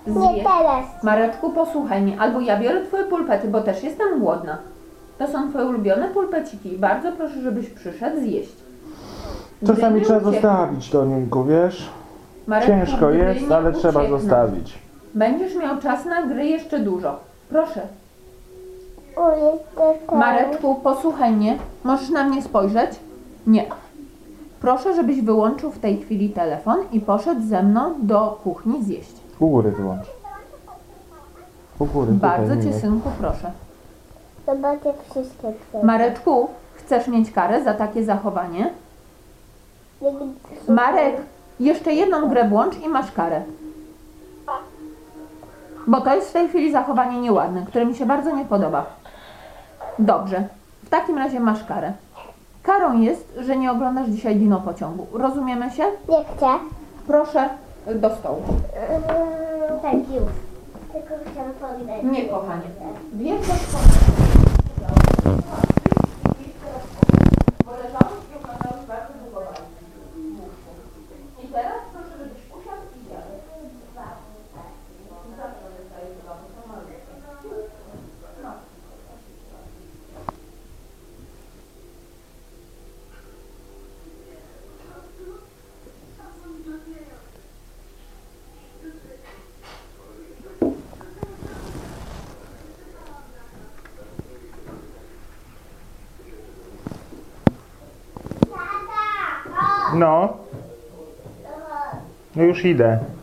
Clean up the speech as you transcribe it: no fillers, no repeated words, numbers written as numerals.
Nie teraz. Mareczku, posłuchaj mnie. Albo ja biorę twoje pulpety, bo też jestem głodna. To są twoje ulubione pulpeciki. Bardzo proszę, żebyś przyszedł zjeść. Czasami Gdy trzeba nie uciekną- zostawić to, Ninku, wiesz? Mareczku, Ciężko gdy jest, nie ale trzeba uciekną, zostawić. Będziesz miał czas na gry jeszcze dużo. Proszę. Ulicy Mareczku, posłuchaj mnie. Możesz na mnie spojrzeć? Nie. Proszę, żebyś wyłączył w tej chwili telefon i poszedł ze mną do kuchni zjeść. U góry wyłącz. U góry, Bardzo tutaj, cię, Minek. synku, proszę. Zobaczę wszystkie twoje. Mareczku, chcesz mieć karę za takie zachowanie? Marek, jeszcze jedną grę włącz i masz karę. Bo to jest w tej chwili zachowanie nieładne, które mi się bardzo nie podoba. Dobrze, w takim razie masz karę. Karą jest, że nie oglądasz dzisiaj Dino Pociągu. Rozumiemy się? Nie chcę. Proszę do stołu. Tak, już. Tylko chciałam powiedzieć. Nie, kochanie. Wiesz, co bo leżałeś i oglądałeś bardzo długo bajki w łóżku. I teraz proszę, żebyś usiadł i zjadł. Zawsze dostaję chyba, bo to malutkie. No. No, no już idę.